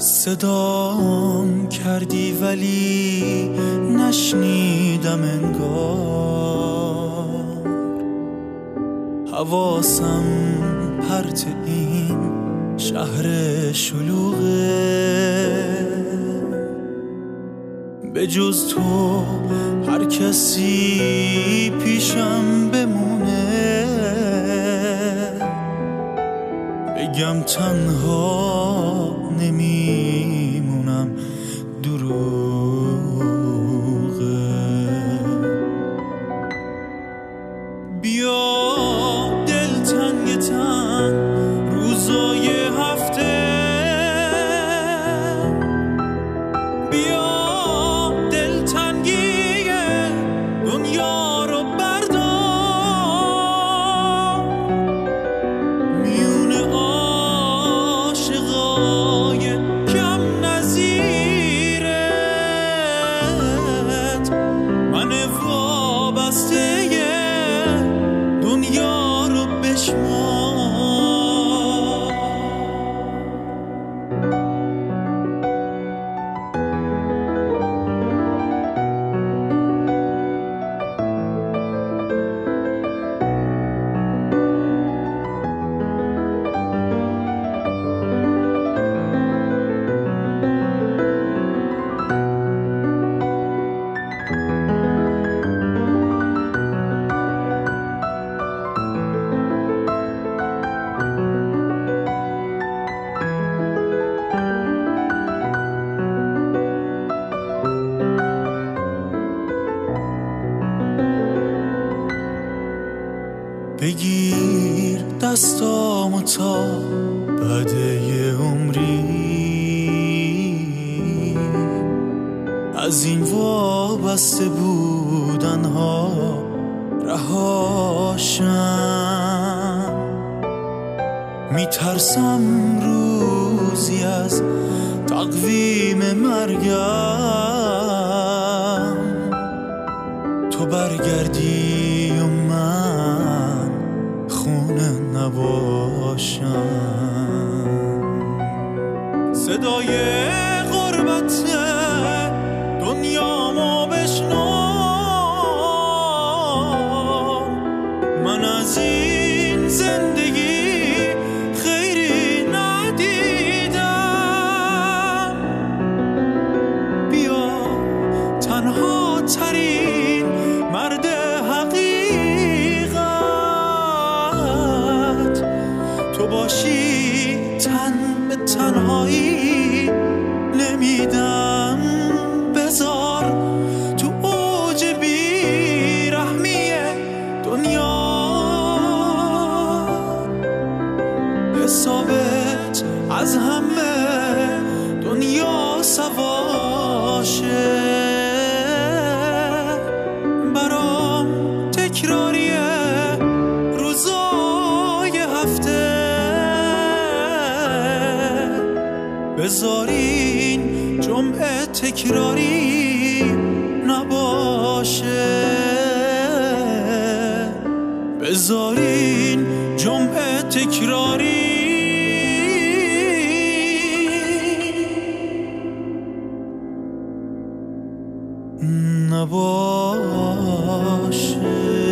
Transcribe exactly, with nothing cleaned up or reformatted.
صدام کردی ولی نشنیدم انگار، حواسم پرت این شهر شلوغه. به جز تو هر کسی پیشم بمونه، بگم تنها نمیمونم، دروغه. بیا دلتنگ تن روزای هفته، بیا دلتنگی دنیا رو بردار، میون عاشقای کم نظیرت من وابسته دنیا رو بشمار. بگیر دستامو تا بعد یه عمری، از این وابسته بودن ها رهاشم. میترسم روزی از تقویم مرگم تو برگردی و من خونه نباشم. صدای غربت دنیامو بشنو، من از این زندگی خیری ندیدم. بیا تنها ترین مرد حقیقت تو باشی، تن به تنهایی نمیدم. بذار تو اوج بیرحمی دنیا حسابت از همه دنیا سواشه. برام تکراریه روزای هفته، بذار این جمعه تکراری نباشه. بذار این جمعه تکراری نباشه.